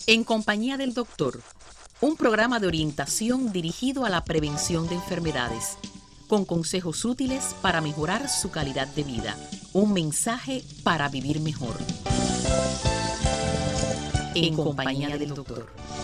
En compañía del doctor, un programa de orientación dirigido a la prevención de enfermedades, con consejos útiles para mejorar su calidad de vida. Un mensaje para vivir mejor. En compañía del doctor.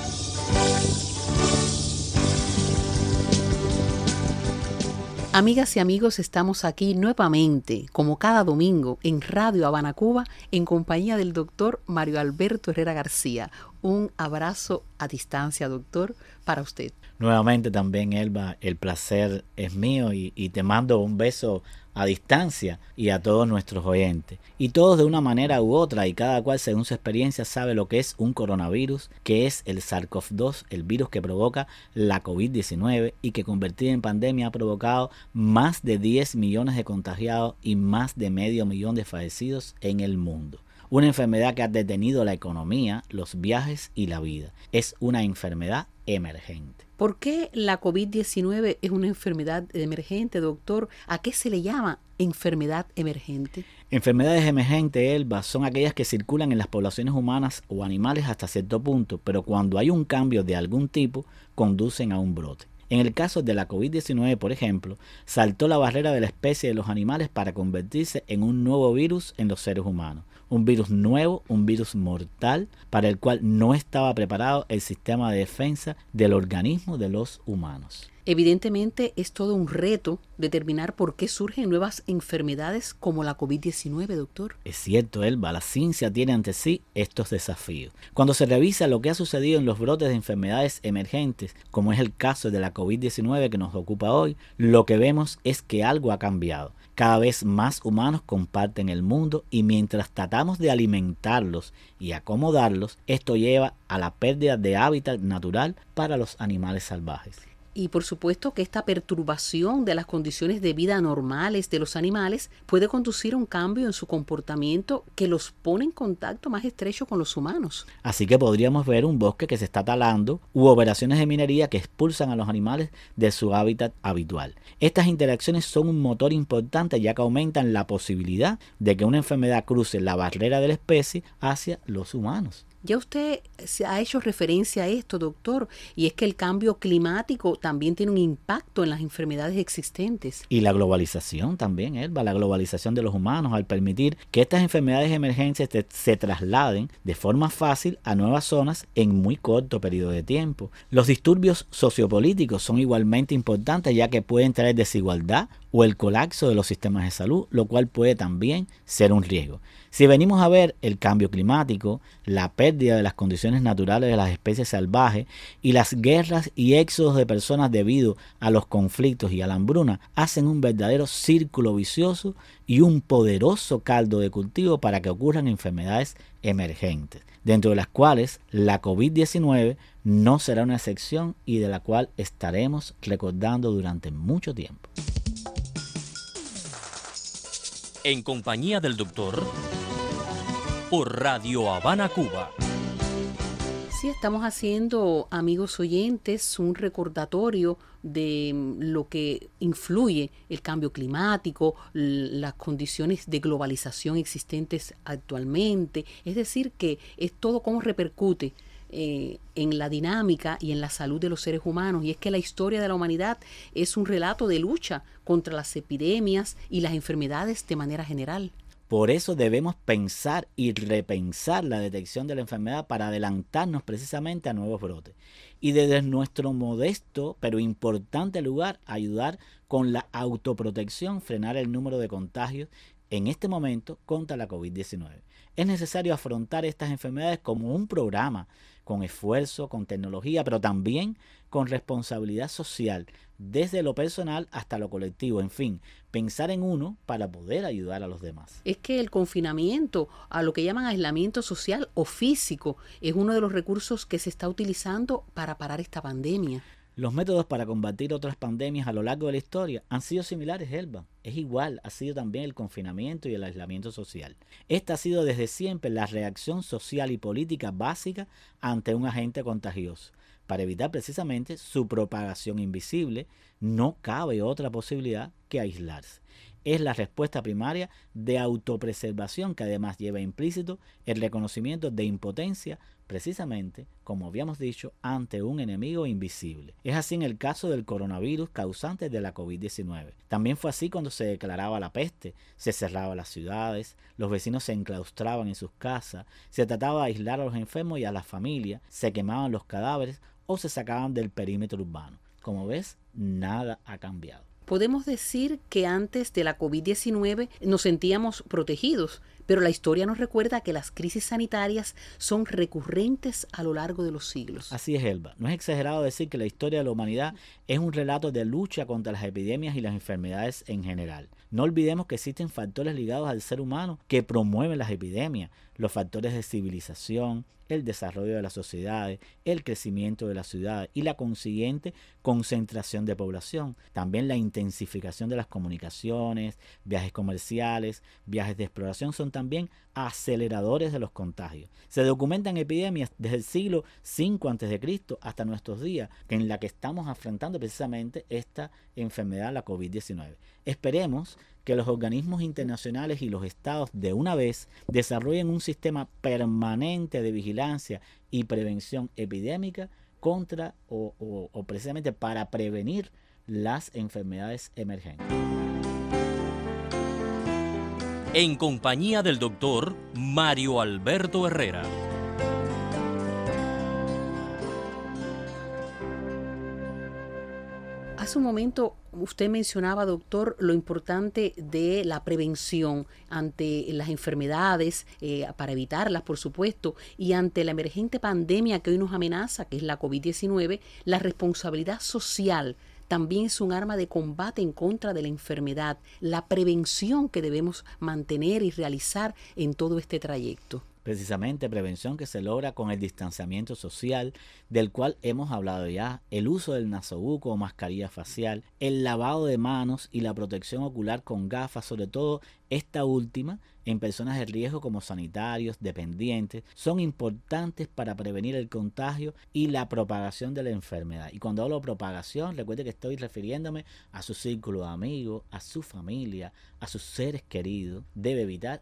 Amigas y amigos, estamos aquí nuevamente, como cada domingo, en Radio Habana, Cuba, en compañía del doctor Mario Alberto Herrera García. Un abrazo a distancia, doctor, para usted. Nuevamente también, Elba, el placer es mío y te mando un beso a distancia y a todos nuestros oyentes. Y todos de una manera u otra y cada cual según su experiencia sabe lo que es un coronavirus, que es el SARS-CoV-2, el virus que provoca la COVID-19 y que convertido en pandemia ha provocado más de 10 millones de contagiados y más de medio millón de fallecidos en el mundo. Una enfermedad que ha detenido la economía, los viajes y la vida. Es una enfermedad emergente. ¿Por qué la COVID-19 es una enfermedad emergente, doctor? ¿A qué se le llama enfermedad emergente? Enfermedades emergentes, Elba, son aquellas que circulan en las poblaciones humanas o animales hasta cierto punto, pero cuando hay un cambio de algún tipo, conducen a un brote. En el caso de la COVID-19, por ejemplo, saltó la barrera de la especie de los animales para convertirse en un nuevo virus en los seres humanos. Un virus nuevo, un virus mortal, para el cual no estaba preparado el sistema de defensa del organismo de los humanos. Evidentemente es todo un reto determinar por qué surgen nuevas enfermedades como la COVID-19, doctor. Es cierto, Elba, la ciencia tiene ante sí estos desafíos. Cuando se revisa lo que ha sucedido en los brotes de enfermedades emergentes, como es el caso de la COVID-19 que nos ocupa hoy, lo que vemos es que algo ha cambiado. Cada vez más humanos comparten el mundo y mientras tratamos de alimentarlos y acomodarlos, esto lleva a la pérdida de hábitat natural para los animales salvajes. Y por supuesto que esta perturbación de las condiciones de vida normales de los animales puede conducir a un cambio en su comportamiento que los pone en contacto más estrecho con los humanos. Así que podríamos ver un bosque que se está talando u operaciones de minería que expulsan a los animales de su hábitat habitual. Estas interacciones son un motor importante ya que aumentan la posibilidad de que una enfermedad cruce la barrera de la especie hacia los humanos. Ya usted ha hecho referencia a esto, doctor, y es que el cambio climático también tiene un impacto en las enfermedades existentes. Y la globalización también, Elba, la globalización de los humanos al permitir que estas enfermedades emergentes se trasladen de forma fácil a nuevas zonas en muy corto periodo de tiempo. Los disturbios sociopolíticos son igualmente importantes ya que pueden traer desigualdad o el colapso de los sistemas de salud, lo cual puede también ser un riesgo. Si venimos a ver el cambio climático, la pérdida de las condiciones naturales de las especies salvajes y las guerras y éxodos de personas debido a los conflictos y a la hambruna, hacen un verdadero círculo vicioso y un poderoso caldo de cultivo para que ocurran enfermedades emergentes, dentro de las cuales la COVID-19 no será una excepción y de la cual estaremos recordando durante mucho tiempo. En compañía del doctor, por Radio Habana, Cuba. Sí, estamos haciendo, amigos oyentes, un recordatorio de lo que influye el cambio climático, las condiciones de globalización existentes actualmente. Es decir, que es todo cómo repercute en la dinámica y en la salud de los seres humanos. Y es que la historia de la humanidad es un relato de lucha contra las epidemias y las enfermedades de manera general. Por eso debemos pensar y repensar la detección de la enfermedad para adelantarnos precisamente a nuevos brotes. Y desde nuestro modesto pero importante lugar, ayudar con la autoprotección, frenar el número de contagios en este momento contra la COVID-19. Es necesario afrontar estas enfermedades como un programa, con esfuerzo, con tecnología, pero también con responsabilidad social, desde lo personal hasta lo colectivo, en fin, pensar en uno para poder ayudar a los demás. Es que el confinamiento, a lo que llaman aislamiento social o físico, es uno de los recursos que se está utilizando para parar esta pandemia. Los métodos para combatir otras pandemias a lo largo de la historia han sido similares, Elba. Es igual, ha sido también el confinamiento y el aislamiento social. Esta ha sido desde siempre la reacción social y política básica ante un agente contagioso. Para evitar precisamente su propagación invisible, no cabe otra posibilidad que aislarse. es la respuesta primaria de autopreservación que además lleva implícito el reconocimiento de impotencia, precisamente, como habíamos dicho, ante un enemigo invisible. Es así en el caso del coronavirus causante de la COVID-19. También fue así cuando se declaraba la peste, se cerraban las ciudades, los vecinos se enclaustraban en sus casas, se trataba de aislar a los enfermos y a las familias, se quemaban los cadáveres o se sacaban del perímetro urbano. Como ves, nada ha cambiado. Podemos decir que antes de la COVID-19 nos sentíamos protegidos, pero la historia nos recuerda que las crisis sanitarias son recurrentes a lo largo de los siglos. Así es, Elba. No es exagerado decir que la historia de la humanidad es un relato de lucha contra las epidemias y las enfermedades en general. No olvidemos que existen factores ligados al ser humano que promueven las epidemias, los factores de civilización, el desarrollo de las sociedades, el crecimiento de las ciudades y la consiguiente concentración de población. También la intensificación de las comunicaciones, viajes comerciales, viajes de exploración son también aceleradores de los contagios. Se documentan epidemias desde el siglo V a.C. hasta nuestros días, en la que estamos afrontando precisamente esta enfermedad, la COVID-19. Esperemos que los organismos internacionales y los estados de una vez desarrollen un sistema permanente de vigilancia y prevención epidémica contra o precisamente para prevenir las enfermedades emergentes. En compañía del doctor Mario Alberto Herrera. Hace un momento usted mencionaba, doctor, lo importante de la prevención ante las enfermedades, para evitarlas, por supuesto, y ante la emergente pandemia que hoy nos amenaza, que es la COVID-19, la responsabilidad social también es un arma de combate en contra de la enfermedad, la prevención que debemos mantener y realizar en todo este trayecto. Precisamente prevención que se logra con el distanciamiento social, del cual hemos hablado ya, el uso del nasobuco o mascarilla facial, el lavado de manos y la protección ocular con gafas, sobre todo esta última en personas de riesgo como sanitarios, dependientes, son importantes para prevenir el contagio y la propagación de la enfermedad. Y cuando hablo de propagación, recuerde que estoy refiriéndome a su círculo de amigos, a su familia, a sus seres queridos. Debe evitar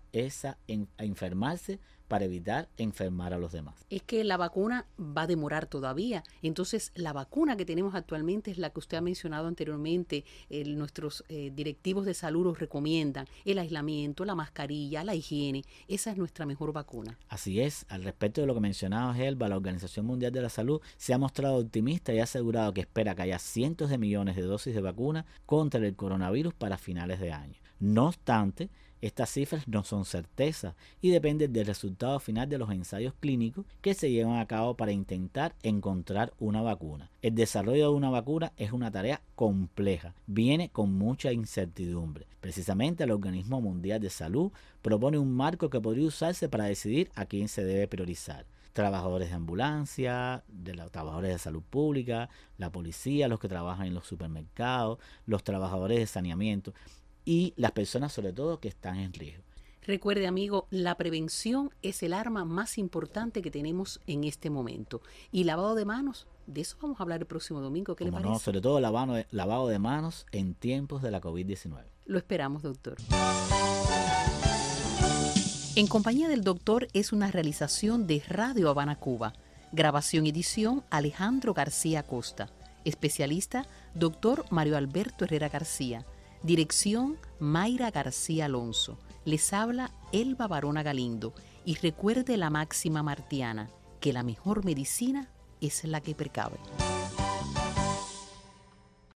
enfermarse para evitar enfermar a los demás. Es que la vacuna va a demorar todavía. Entonces, la vacuna que tenemos actualmente es la que usted ha mencionado anteriormente. Nuestros directivos de salud nos recomiendan el aislamiento, la mascarilla, la higiene. Esa es nuestra mejor vacuna. Así es. Al respecto de lo que mencionaba Elba, la Organización Mundial de la Salud se ha mostrado optimista y ha asegurado que espera que haya cientos de millones de dosis de vacuna contra el coronavirus para finales de año. No obstante, estas cifras no son certezas y dependen del resultado final de los ensayos clínicos que se llevan a cabo para intentar encontrar una vacuna. El desarrollo de una vacuna es una tarea compleja, viene con mucha incertidumbre. Precisamente el Organismo Mundial de Salud propone un marco que podría usarse para decidir a quién se debe priorizar. Trabajadores de ambulancia, trabajadores de salud pública, la policía, los que trabajan en los supermercados, los trabajadores de saneamiento y las personas sobre todo que están en riesgo. Recuerde, amigo, la prevención es el arma más importante que tenemos en este momento. Y lavado de manos, de eso vamos a hablar el próximo domingo. ¿Qué le parece? No, sobre todo lavado de manos en tiempos de la COVID-19. Lo esperamos, doctor. En compañía del doctor es una realización de Radio Habana Cuba. Grabación y edición Alejandro García Costa. Especialista, doctor Mario Alberto Herrera García. Dirección Mayra García Alonso. Les habla Elba Barona Galindo. Y recuerde la máxima martiana, que la mejor medicina es la que precave.